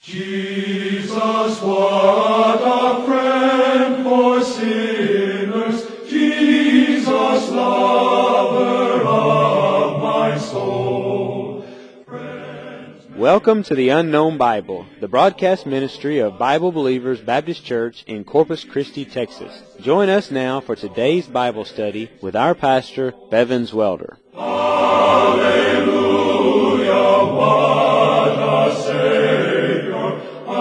Jesus, what a friend for sinners, Jesus, lover of my soul. Welcome to the Unknown Bible, the broadcast ministry of Bible Believers Baptist Church in Corpus Christi, Texas. Join us now for today's Bible study with our pastor, Bevins Welder. Hallelujah, what a Savior.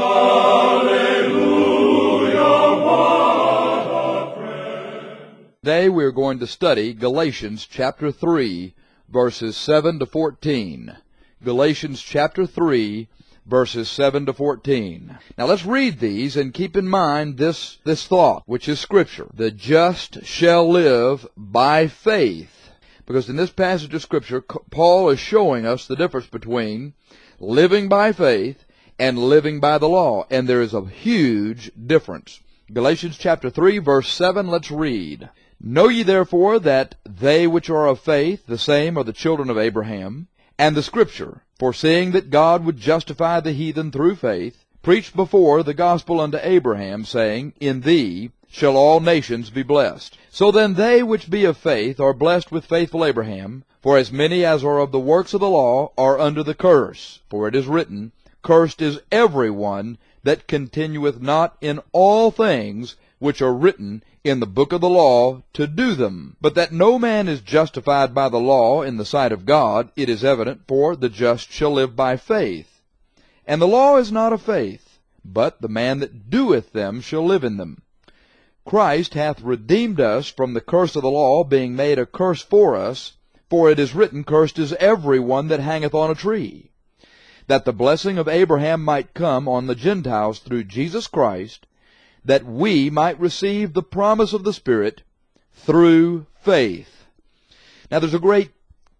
Hallelujah, what a friend. Today we are going to study Galatians chapter 3, verses 7 to 14. Galatians chapter 3, verses 7 to 14. Now let's read these and keep in mind this thought, which is Scripture. The just shall live by faith. Because in this passage of Scripture, Paul is showing us the difference between living by faith and living by the law. And there is a huge difference. Galatians chapter 3, verse 7, let's read. Know ye therefore that they which are of faith, the same are the children of Abraham. And the Scripture, foreseeing that God would justify the heathen through faith, preached before the gospel unto Abraham, saying, In thee shall all nations be blessed. So then they which be of faith are blessed with faithful Abraham. For as many as are of the works of the law are under the curse. For it is written, Cursed is every one that continueth not in all things which are written in the book of the law to do them. But that no man is justified by the law in the sight of God, it is evident, for the just shall live by faith. And the law is not of faith, but the man that doeth them shall live in them. Christ hath redeemed us from the curse of the law, being made a curse for us, for it is written, Cursed is every one that hangeth on a tree, that the blessing of Abraham might come on the Gentiles through Jesus Christ, that we might receive the promise of the Spirit through faith. Now there's a great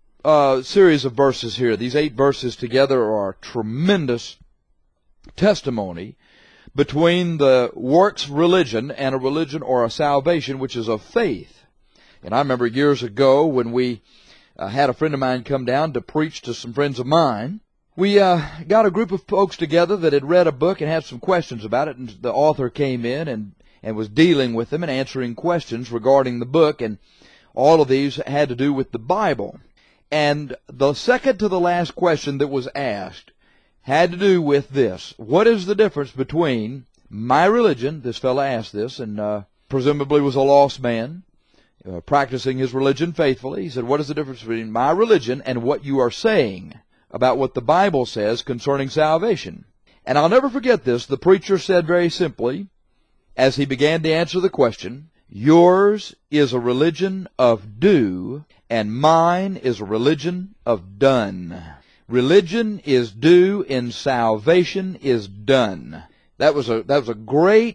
series of verses here. These 8 verses together are a tremendous testimony between the works religion and a religion or a salvation which is of faith. And I remember years ago when we had a friend of mine come down to preach to some friends of mine. We got a group of folks together that had read a book and had some questions about it, and the author came in and was dealing with them and answering questions regarding the book, and all of these had to do with the Bible. And the second to the last question that was asked had to do with this. What is the difference between my religion? This fellow asked this, and presumably was a lost man, practicing his religion faithfully. He said, what is the difference between my religion and what you are saying about what the Bible says concerning salvation? And I'll never forget this. The preacher said very simply, as he began to answer the question, yours is a religion of do, and mine is a religion of done. Religion is do, and salvation is done. That was a great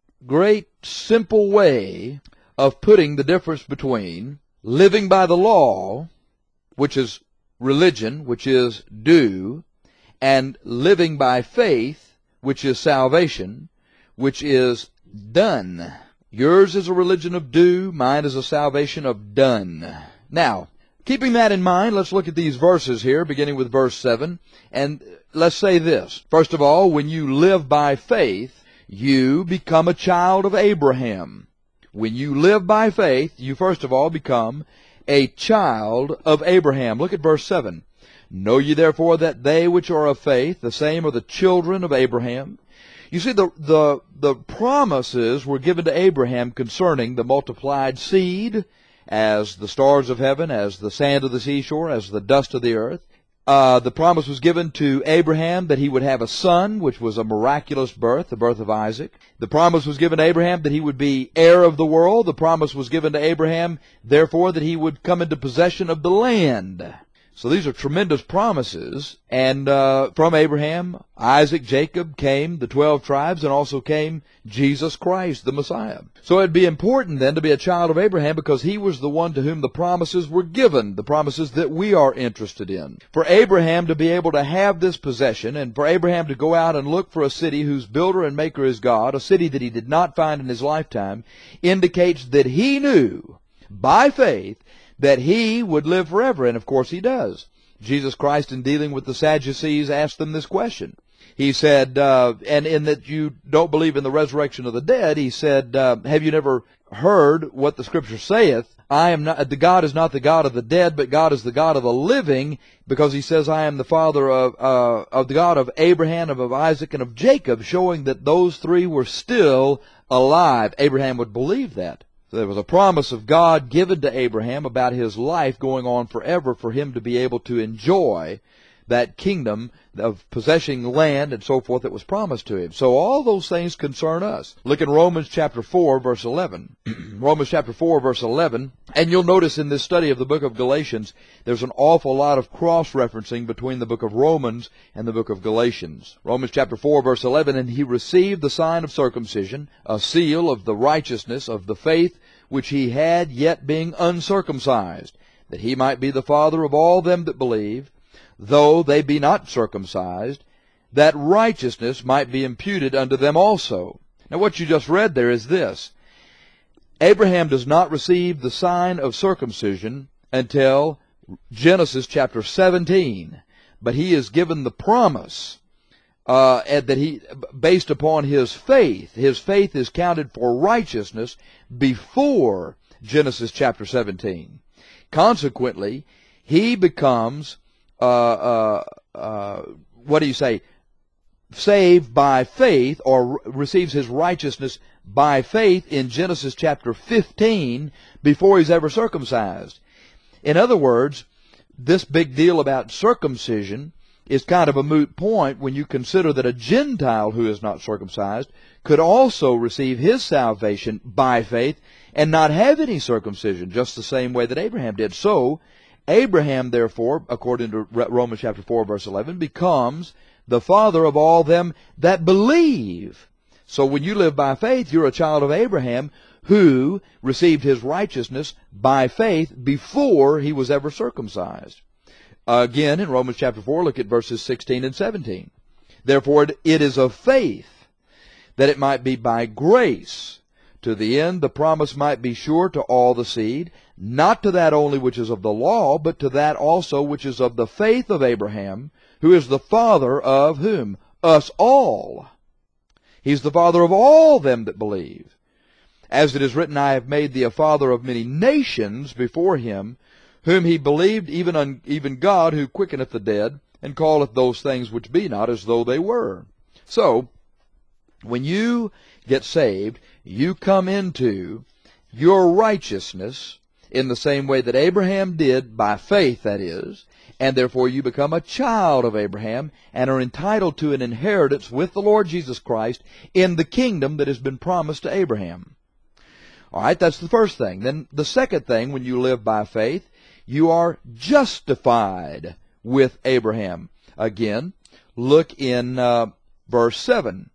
simple way of putting the difference between living by the law, which is religion, which is do, and living by faith, which is salvation, which is done. Yours is a religion of do, mine is a salvation of done. Now, keeping that in mind, let's look at these verses here, beginning with verse 7, and let's say this. First of all, when you live by faith, you become a child of Abraham. When you live by faith, you first of all become a child of Abraham. Look at verse 7. Know ye therefore that they which are of faith, the same are the children of Abraham. You see, the promises were given to Abraham concerning the multiplied seed, as the stars of heaven, as the sand of the seashore, as the dust of the earth. The promise was given to Abraham that he would have a son, which was a miraculous birth, the birth of Isaac. The promise was given to Abraham that he would be heir of the world. The promise was given to Abraham, therefore, that he would come into possession of the land. So these are tremendous promises. And from Abraham, Isaac, Jacob came the 12 tribes, and also came Jesus Christ, the Messiah. So it'd be important then to be a child of Abraham, because he was the one to whom the promises were given, the promises that we are interested in. For Abraham to be able to have this possession, and for Abraham to go out and look for a city whose builder and maker is God, a city that he did not find in his lifetime, indicates that he knew by faith that he would live forever, and of course he does. Jesus Christ, in dealing with the Sadducees, asked them this question. He said, and in that you don't believe in the resurrection of the dead, he said, have you never heard what the Scripture saith? The God is not the God of the dead, but God is the God of the living, because he says, I am the Father of the God of Abraham, of Isaac, and of Jacob, showing that those three were still alive. Abraham would believe that. So there was a promise of God given to Abraham about his life going on forever for him to be able to enjoy that kingdom of possessing land and so forth that was promised to him. So all those things concern us. Look in Romans chapter 4, verse 11. Romans chapter 4, verse 11. And you'll notice in this study of the book of Galatians, there's an awful lot of cross-referencing between the book of Romans and the book of Galatians. Romans chapter 4, verse 11, and he received the sign of circumcision, a seal of the righteousness of the faith which he had, yet being uncircumcised, that he might be the father of all them that believe, though they be not circumcised, that righteousness might be imputed unto them also. Now what you just read there is this. Abraham does not receive the sign of circumcision until Genesis chapter 17, but he is given the promise that he, based upon his faith is counted for righteousness before Genesis chapter 17. Consequently, he becomes saved by faith, or receives his righteousness by faith in Genesis chapter 15 before he's ever circumcised. In other words, this big deal about circumcision is kind of a moot point when you consider that a Gentile who is not circumcised could also receive his salvation by faith and not have any circumcision, just the same way that Abraham did. So, Abraham, therefore, according to Romans chapter 4, verse 11, becomes the father of all them that believe. So when you live by faith, you're a child of Abraham who received his righteousness by faith before he was ever circumcised. Again, in Romans chapter 4, look at verses 16 and 17. Therefore it is of faith, that it might be by grace, to the end the promise might be sure to all the seed, not to that only which is of the law, but to that also which is of the faith of Abraham, who is the father of whom? Us all. He's the father of all them that believe. As it is written, I have made thee a father of many nations before him, whom he believed, even God, who quickeneth the dead, and calleth those things which be not as though they were. So, when you get saved, you come into your righteousness in the same way that Abraham did, by faith, that is, and therefore you become a child of Abraham and are entitled to an inheritance with the Lord Jesus Christ in the kingdom that has been promised to Abraham. All right, that's the first thing. Then the second thing, when you live by faith, you are justified with Abraham. Again, look in verse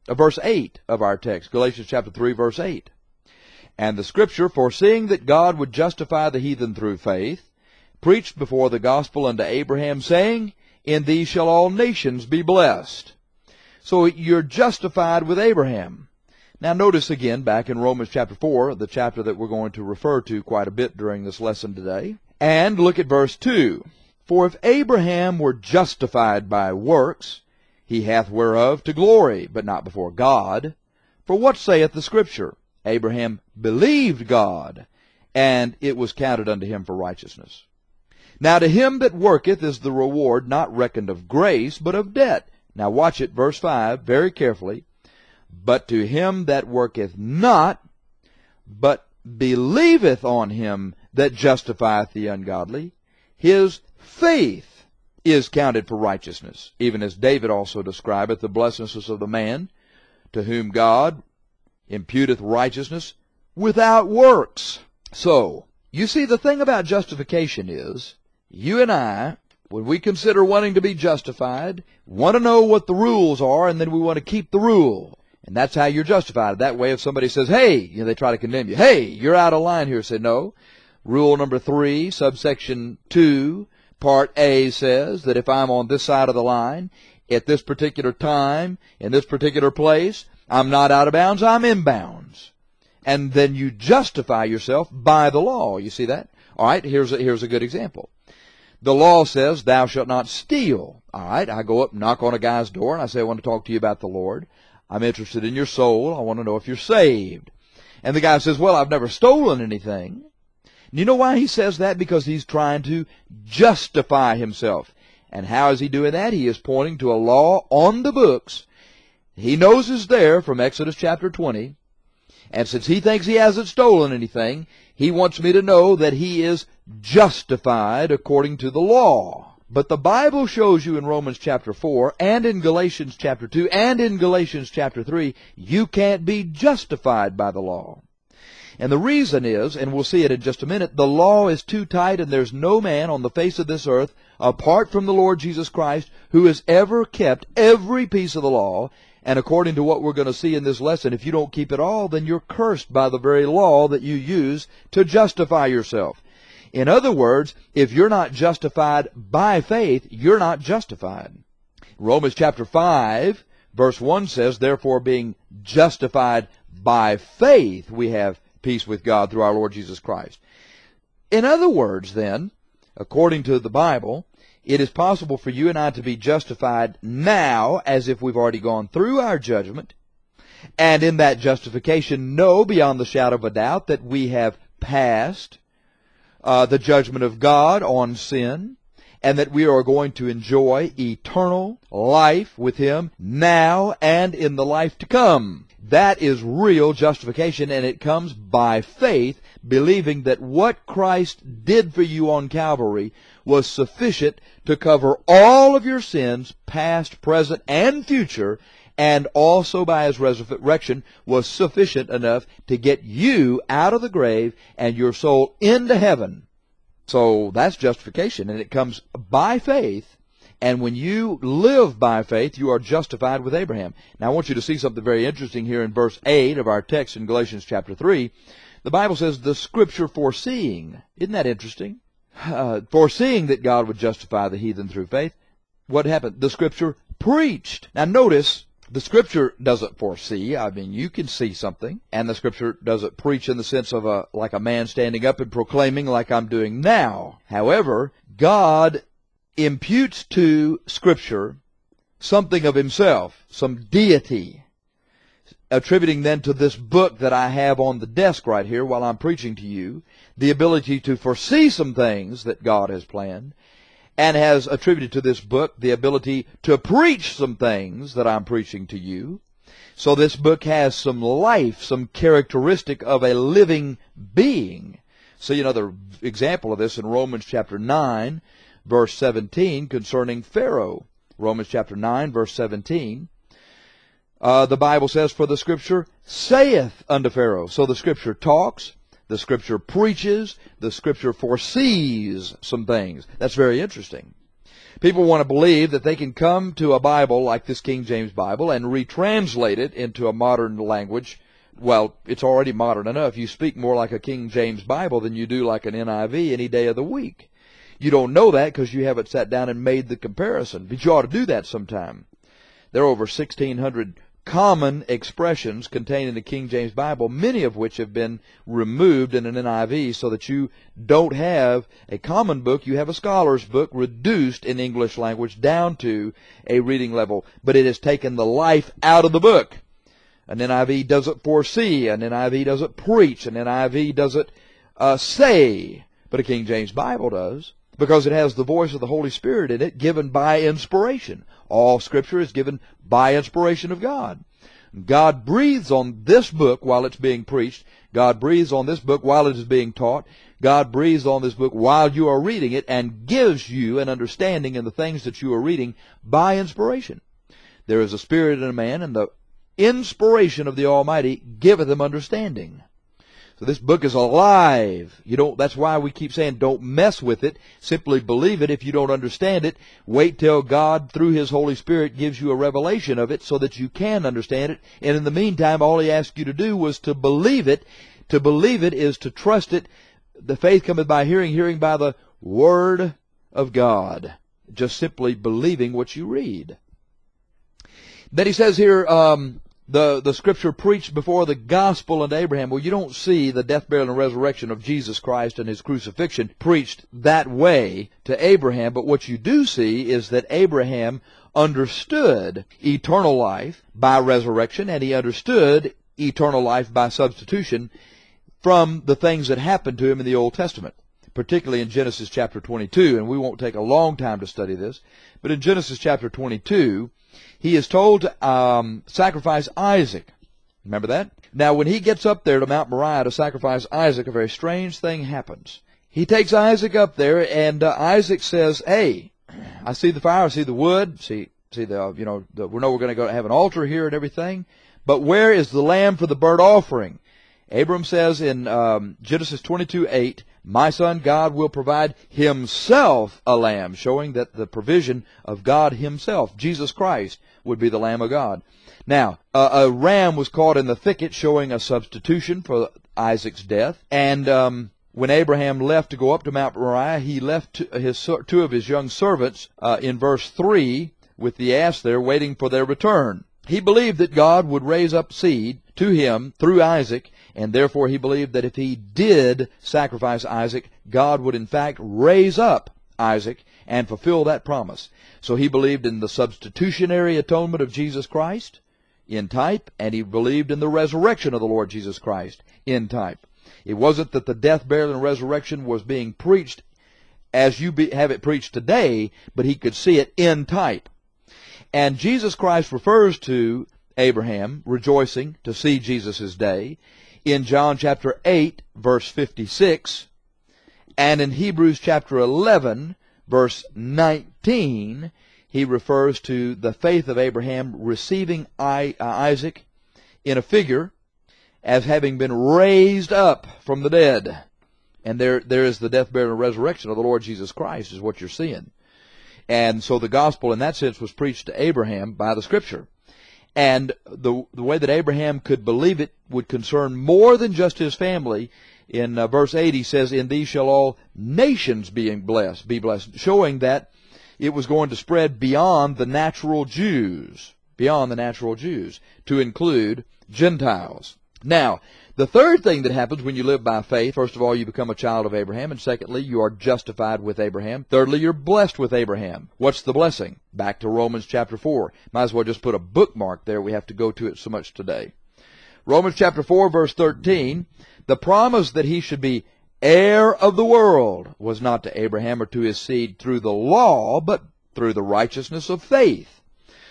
8 of our text, Galatians chapter 3, verse 8. And the Scripture, foreseeing that God would justify the heathen through faith, preached before the gospel unto Abraham, saying, In thee shall all nations be blessed. So you're justified with Abraham. Now notice again, back in Romans chapter 4, the chapter that we're going to refer to quite a bit during this lesson today, and look at verse 2. For if Abraham were justified by works, he hath whereof to glory, but not before God. For what saith the Scripture? Abraham believed God, and it was counted unto him for righteousness. Now to him that worketh is the reward not reckoned of grace, but of debt. Now watch it, verse 5, very carefully. But to him that worketh not, but believeth on him that justifieth the ungodly, his faith is counted for righteousness, even as David also describeth the blessedness of the man to whom God imputeth righteousness without works. So, you see, the thing about justification is, you and I, when we consider wanting to be justified, want to know what the rules are, and then we want to keep the rule. And that's how you're justified. That way, if somebody says, hey, they try to condemn you. Hey, you're out of line here. Say, no. Rule number 3, subsection 2, part A says that if I'm on this side of the line, at this particular time, in this particular place, I'm not out of bounds, I'm in bounds. And then you justify yourself by the law. You see that? All right, here's a good example. The law says, thou shalt not steal. All right, I go up and knock on a guy's door, and I say, I want to talk to you about the Lord. I'm interested in your soul. I want to know if you're saved. And the guy says, well, I've never stolen anything. And you know why he says that? Because he's trying to justify himself. And how is he doing that? He is pointing to a law on the books he knows is there from Exodus chapter 20. And since he thinks he hasn't stolen anything, he wants me to know that he is justified according to the law. But the Bible shows you in Romans chapter 4 and in Galatians chapter 2 and in Galatians chapter 3, you can't be justified by the law. And the reason is, and we'll see it in just a minute, the law is too tight, and there's no man on the face of this earth, apart from the Lord Jesus Christ, who has ever kept every piece of the law. And according to what we're going to see in this lesson, if you don't keep it all, then you're cursed by the very law that you use to justify yourself. In other words, if you're not justified by faith, you're not justified. Romans chapter 5, verse 1 says, therefore being justified by faith, we have peace with God through our Lord Jesus Christ. In other words, then, according to the Bible, it is possible for you and I to be justified now, as if we've already gone through our judgment, and in that justification know beyond the shadow of a doubt that we have passed the judgment of God on sin, and that we are going to enjoy eternal life with Him now and in the life to come. That is real justification, and it comes by faith, believing that what Christ did for you on Calvary was sufficient to cover all of your sins, past, present, and future, and also by His resurrection was sufficient enough to get you out of the grave and your soul into heaven. So that's justification, and it comes by faith. And when you live by faith, you are justified with Abraham. Now I want you to see something very interesting here in verse 8 of our text in Galatians chapter 3. The Bible says, the Scripture foreseeing. Isn't that interesting? Foreseeing that God would justify the heathen through faith. What happened? The Scripture preached. Now notice, the Scripture doesn't foresee. I mean, you can see something. And the Scripture doesn't preach in the sense of like a man standing up and proclaiming like I'm doing now. However, God imputes to Scripture something of Himself, some deity, attributing then to this book that I have on the desk right here while I'm preaching to you, the ability to foresee some things that God has planned, and has attributed to this book the ability to preach some things that I'm preaching to you. So this book has some life, some characteristic of a living being. See another example of this in Romans chapter 9, verse 17, concerning Pharaoh. Romans chapter 9, verse 17. The Bible says, for the Scripture saith unto Pharaoh. So the Scripture talks, the Scripture preaches, the Scripture foresees some things. That's very interesting. People want to believe that they can come to a Bible like this King James Bible and retranslate it into a modern language. Well, it's already modern enough. You speak more like a King James Bible than you do like an NIV any day of the week. You don't know that because you haven't sat down and made the comparison, but you ought to do that sometime. There are over 1,600 common expressions contained in the King James Bible, many of which have been removed in an NIV so that you don't have a common book, you have a scholar's book reduced in English language down to a reading level. But it has taken the life out of the book. An NIV doesn't foresee, an NIV doesn't preach, an NIV doesn't say, but a King James Bible does, because it has the voice of the Holy Spirit in it, given by inspiration. All Scripture is given by inspiration of God. God breathes on this book while it's being preached. God breathes on this book while it is being taught. God breathes on this book while you are reading it and gives you an understanding in the things that you are reading by inspiration. There is a spirit in a man, and the inspiration of the Almighty giveth him understanding. So this book is alive. That's why we keep saying don't mess with it. Simply believe it. If you don't understand it, wait till God, through His Holy Spirit, gives you a revelation of it so that you can understand it. And in the meantime, all He asked you to do was to believe it. To believe it is to trust it. The faith cometh by hearing, hearing by the Word of God. Just simply believing what you read. Then he says here, the Scripture preached before the gospel unto Abraham. Well, you don't see the death, burial, and resurrection of Jesus Christ and His crucifixion preached that way to Abraham, but what you do see is that Abraham understood eternal life by resurrection, and he understood eternal life by substitution from the things that happened to him in the Old Testament, particularly in Genesis chapter 22, and we won't take a long time to study this, but in Genesis chapter 22, he is told to sacrifice Isaac. Remember that? Now, when he gets up there to Mount Moriah to sacrifice Isaac, a very strange thing happens. He takes Isaac up there, and Isaac says, "Hey, I see the fire, I see the wood, see the, we know we're going to go have an altar here and everything, but where is the lamb for the burnt offering?" Abram says in Genesis 22:8, "My son, God will provide Himself a lamb," showing that the provision of God Himself, Jesus Christ, would be the Lamb of God. Now, a ram was caught in the thicket, showing a substitution for Isaac's death. And when Abraham left to go up to Mount Moriah, he left two of his young servants in verse 3 with the ass there waiting for their return. He believed that God would raise up seed to him through Isaac, and therefore he believed that if he did sacrifice Isaac, God would in fact raise up Isaac and fulfill that promise. So he believed in the substitutionary atonement of Jesus Christ in type, and he believed in the resurrection of the Lord Jesus Christ in type. It wasn't that the death, burial, and resurrection was being preached as you have it preached today, but he could see it in type. And Jesus Christ refers to Abraham rejoicing to see Jesus' day in John chapter 8, verse 56, and in Hebrews chapter 11, verse 19, he refers to the faith of Abraham receiving Isaac in a figure as having been raised up from the dead. And there is the death, burial, and resurrection of the Lord Jesus Christ is what you're seeing. And so the gospel in that sense was preached to Abraham by the Scripture. And the way that Abraham could believe it would concern more than just his family. In verse 8 he says, "In thee shall all nations be blessed," showing that it was going to spread beyond the natural Jews, to include Gentiles. Now, the third thing that happens when you live by faith, first of all, you become a child of Abraham, and secondly, you are justified with Abraham. Thirdly, you're blessed with Abraham. What's the blessing? Back to Romans chapter 4. Might as well just put a bookmark there. We have to go to it so much today. Romans chapter 4, verse 13, "The promise that he should be heir of the world was not to Abraham or to his seed through the law, but through the righteousness of faith."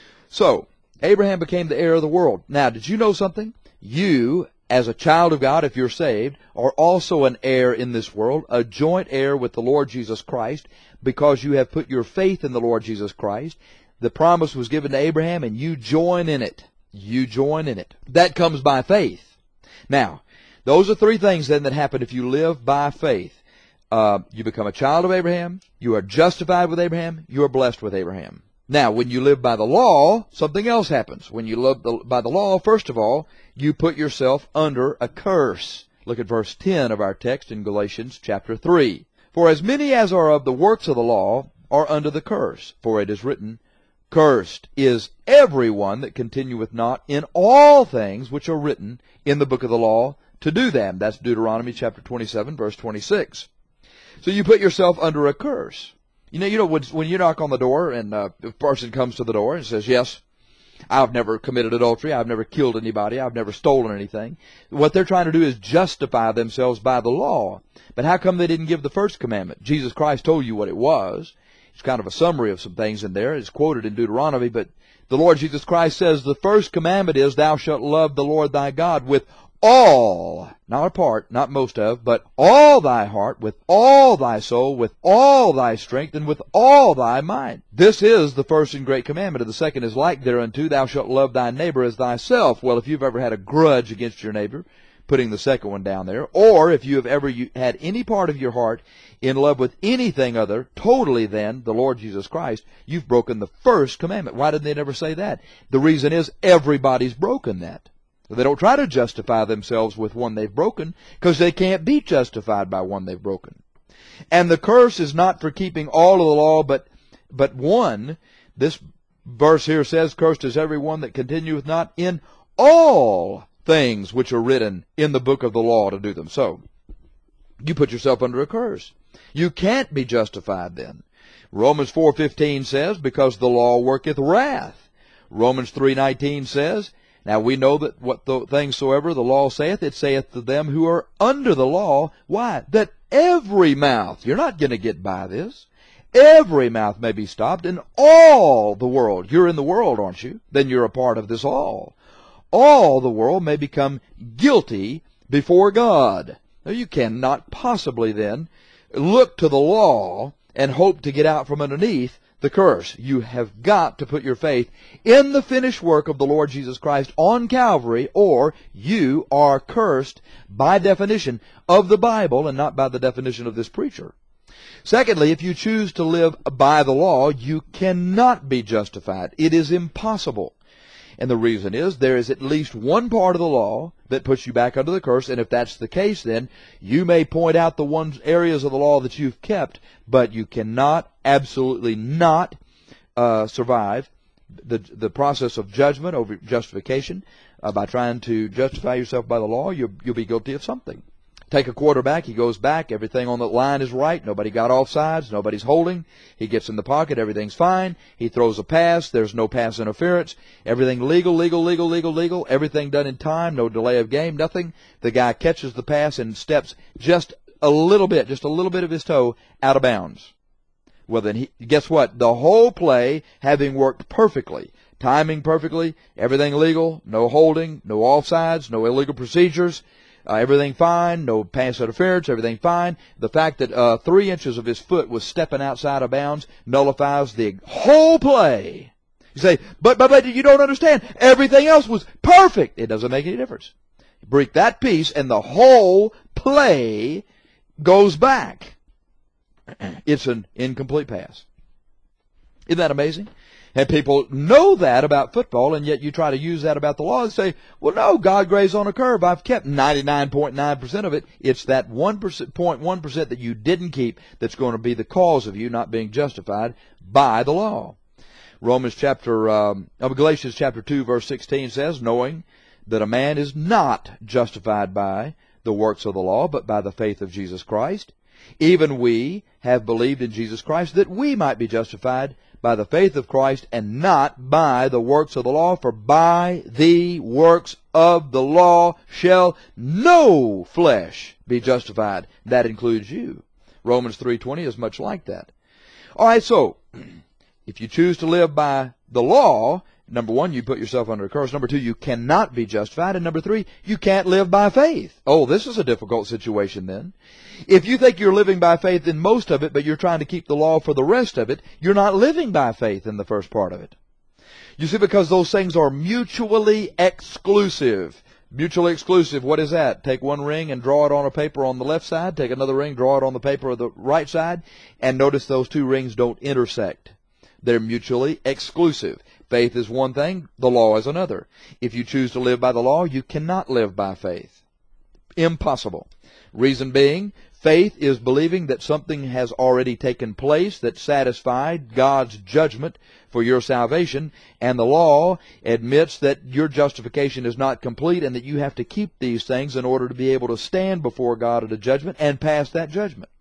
So, Abraham became the heir of the world. Now, did you know something? You, as a child of God, if you're saved, are also an heir in this world, a joint heir with the Lord Jesus Christ, because you have put your faith in the Lord Jesus Christ. The promise was given to Abraham, and you join in it. You join in it. That comes by faith. Now, those are three things then that happen if you live by faith. You become a child of Abraham, you are justified with Abraham, you are blessed with Abraham. Now, when you live by the law, something else happens. When you live by the law, first of all, you put yourself under a curse. Look at verse 10 of our text in Galatians chapter 3. "For as many as are of the works of the law are under the curse. For it is written, Cursed is every one that continueth not in all things which are written in the book of the law to do them." That's Deuteronomy chapter 27, verse 26. So you put yourself under a curse. You know, when you knock on the door and a person comes to the door and says, "Yes, I've never committed adultery, I've never killed anybody, I've never stolen anything." What they're trying to do is justify themselves by the law. But how come they didn't give the first commandment? Jesus Christ told you what it was. It's kind of a summary of some things in there. It's quoted in Deuteronomy, but the Lord Jesus Christ says the first commandment is, "Thou shalt love the Lord thy God with all," not a part, not most of, but all thy heart, with all thy soul, with all thy strength, and with all thy mind. This is the first and great commandment, and the second is like thereunto, "Thou shalt love thy neighbor as thyself." Well, if you've ever had a grudge against your neighbor, putting the second one down there, or if you have ever had any part of your heart in love with anything other, totally than the Lord Jesus Christ, you've broken the first commandment. Why didn't they never say that? The reason is everybody's broken that. They don't try to justify themselves with one they've broken, because they can't be justified by one they've broken. And the curse is not for keeping all of the law, but one. This verse here says, "Cursed is every one that continueth not in all things which are written in the book of the law to do them. So, you put yourself under a curse. You can't be justified then. Romans 4:15 says, because the law worketh wrath. Romans 3:19 says, now we know that what the things soever the law saith, it saith to them who are under the law. Why? That every mouth, you're not going to get by this, every mouth may be stopped, and all the world, you're in the world, aren't you? Then you're a part of this all. All the world may become guilty before God. Now you cannot possibly then look to the law and hope to get out from underneath the curse. You have got to put your faith in the finished work of the Lord Jesus Christ on Calvary, or you are cursed by definition of the Bible and not by the definition of this preacher. Secondly, if you choose to live by the law, you cannot be justified. It is impossible. And the reason is there is at least one part of the law that puts you back under the curse, and if that's the case, then you may point out the areas of the law that you've kept, but you cannot, absolutely not, survive the process of judgment over justification. By trying to justify yourself by the law, you'll be guilty of something. Take a quarterback, he goes back, everything on the line is right, nobody got offsides, nobody's holding, he gets in the pocket, everything's fine, he throws a pass, there's no pass interference, everything legal, everything done in time, no delay of game, nothing. The guy catches the pass and steps just a little bit of his toe out of bounds. Well then, guess what? The whole play, having worked perfectly, timing perfectly, everything legal, no holding, no offsides, no illegal procedures, everything fine, no pass interference, everything fine. The fact that 3 inches of his foot was stepping outside of bounds nullifies the whole play. You say, but you don't understand. Everything else was perfect. It doesn't make any difference. Break that piece and the whole play goes back. It's an incomplete pass. Isn't that amazing? And people know that about football, and yet you try to use that about the law and say, well, no, God grazed on a curve. I've kept 99.9% of it. It's that 1% that you didn't keep that's going to be the cause of you not being justified by the law. Galatians chapter 2, verse 16 says, knowing that a man is not justified by the works of the law, but by the faith of Jesus Christ. Even we have believed in Jesus Christ that we might be justified by the faith of Christ and not by the works of the law, for by the works of the law shall no flesh be justified. That includes you. Romans 3:20 is much like that. All right, so if you choose to live by the law, number one, you put yourself under a curse. Number two, you cannot be justified. And number three, you can't live by faith. Oh, this is a difficult situation then. If you think you're living by faith in most of it, but you're trying to keep the law for the rest of it, you're not living by faith in the first part of it. You see, because those things are mutually exclusive. Mutually exclusive, what is that? Take one ring and draw it on a paper on the left side. Take another ring, draw it on the paper on the right side. And notice those two rings don't intersect. They're mutually exclusive. Faith is one thing, the law is another. If you choose to live by the law, you cannot live by faith. Impossible. Reason being, faith is believing that something has already taken place that satisfied God's judgment for your salvation, and the law admits that your justification is not complete and that you have to keep these things in order to be able to stand before God at a judgment and pass that judgment.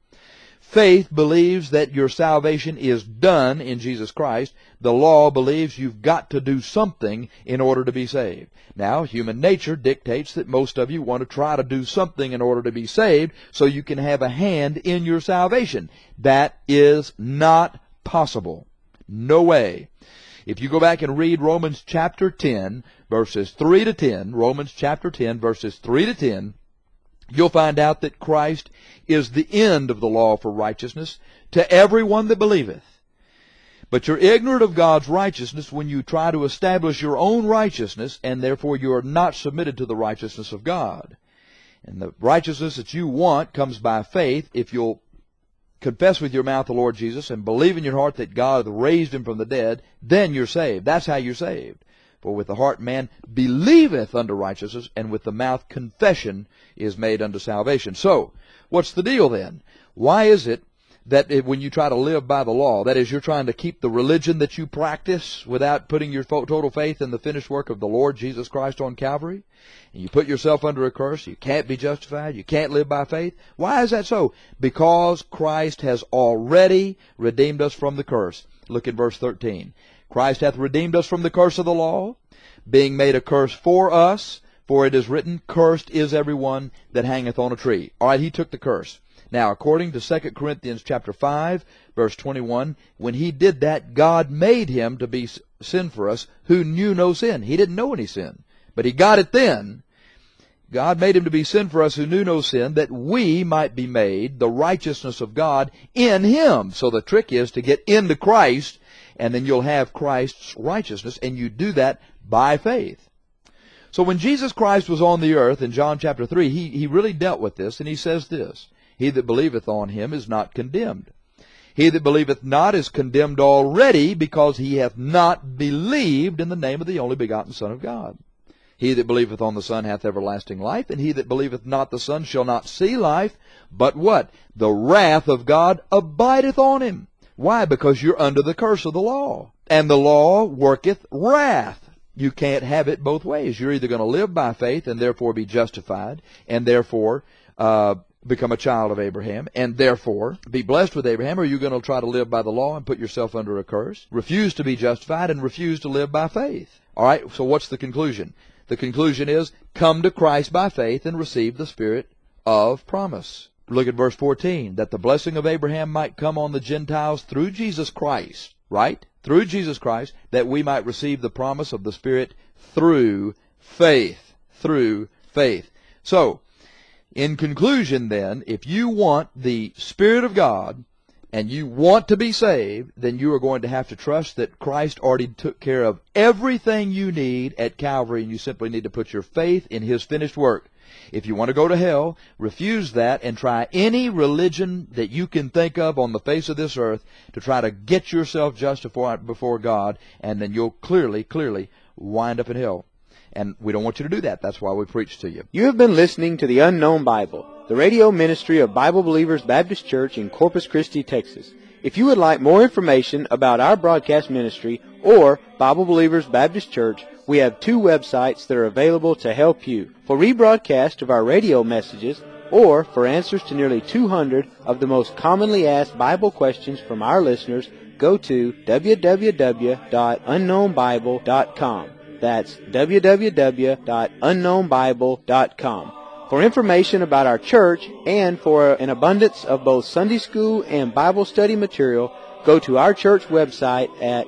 Faith believes that your salvation is done in Jesus Christ. The law believes you've got to do something in order to be saved. Now, human nature dictates that most of you want to try to do something in order to be saved so you can have a hand in your salvation. That is not possible. No way. If you go back and read Romans chapter 10, verses 3 to 10, Romans chapter 10, verses 3 to 10, you'll find out that Christ is the end of the law for righteousness to everyone that believeth. But you're ignorant of God's righteousness when you try to establish your own righteousness, and therefore you are not submitted to the righteousness of God. And the righteousness that you want comes by faith. If you'll confess with your mouth the Lord Jesus and believe in your heart that God raised him from the dead, then you're saved. That's how you're saved. For with the heart man believeth unto righteousness, and with the mouth confession is made unto salvation. So, what's the deal then? Why is it that when you try to live by the law, that is, you're trying to keep the religion that you practice without putting your total faith in the finished work of the Lord Jesus Christ on Calvary, and you put yourself under a curse, you can't be justified, you can't live by faith. Why is that so? Because Christ has already redeemed us from the curse. Look at verse 13. Christ hath redeemed us from the curse of the law, being made a curse for us, for it is written, cursed is every one that hangeth on a tree. All right, he took the curse. Now, according to 2 Corinthians chapter 5, verse 21, when he did that, God made him to be sin for us who knew no sin. He didn't know any sin, but he got it then. God made him to be sin for us who knew no sin, that we might be made the righteousness of God in him. So the trick is to get into Christ, and then you'll have Christ's righteousness, and you do that by faith. So when Jesus Christ was on the earth in John chapter 3, he really dealt with this, and he says this, he that believeth on him is not condemned. He that believeth not is condemned already, because he hath not believed in the name of the only begotten Son of God. He that believeth on the Son hath everlasting life, and he that believeth not the Son shall not see life, but what? The wrath of God abideth on him. Why? Because you're under the curse of the law. And the law worketh wrath. You can't have it both ways. You're either going to live by faith and therefore be justified, and therefore become a child of Abraham, and therefore be blessed with Abraham, or you're going to try to live by the law and put yourself under a curse, refuse to be justified, and refuse to live by faith. All right, so what's the conclusion? The conclusion is, come to Christ by faith and receive the Spirit of promise. Look at verse 14, that the blessing of Abraham might come on the Gentiles through Jesus Christ, right? Through Jesus Christ, that we might receive the promise of the Spirit through faith. Through faith. So, in conclusion then, if you want the Spirit of God and you want to be saved, then you are going to have to trust that Christ already took care of everything you need at Calvary, and you simply need to put your faith in his finished work. If you want to go to hell, refuse that and try any religion that you can think of on the face of this earth to try to get yourself justified before God, and then you'll clearly wind up in hell. And we don't want you to do that. That's why we preach to you. You have been listening to the Unknown Bible, the radio ministry of Bible Believers Baptist Church in Corpus Christi, Texas. If you would like more information about our broadcast ministry or Bible Believers Baptist Church, we have 2 websites that are available to help you. For rebroadcast of our radio messages, or for answers to nearly 200 of the most commonly asked Bible questions from our listeners, go to www.unknownbible.com. That's www.unknownbible.com. For information about our church and for an abundance of both Sunday school and Bible study material, go to our church website at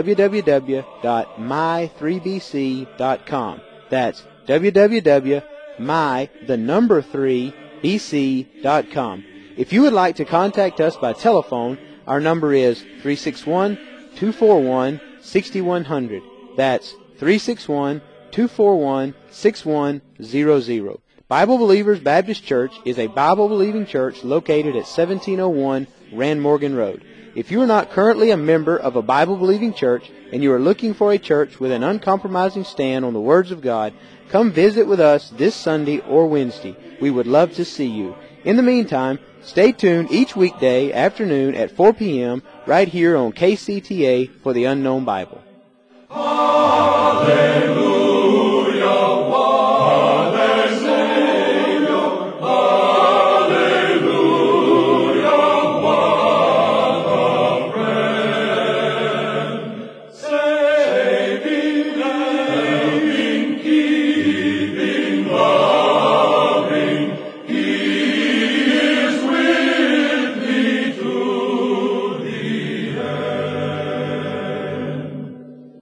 www.my3bc.com. That's www.my3bc.com. If you would like to contact us by telephone, our number is 361-241-6100. That's 361-241-6100. Bible Believers Baptist Church is a Bible-believing church located at 1701 Rand Morgan Road. If you are not currently a member of a Bible-believing church and you are looking for a church with an uncompromising stand on the words of God, come visit with us this Sunday or Wednesday. We would love to see you. In the meantime, stay tuned each weekday afternoon at 4 p.m. right here on KCTA for the Unknown Bible.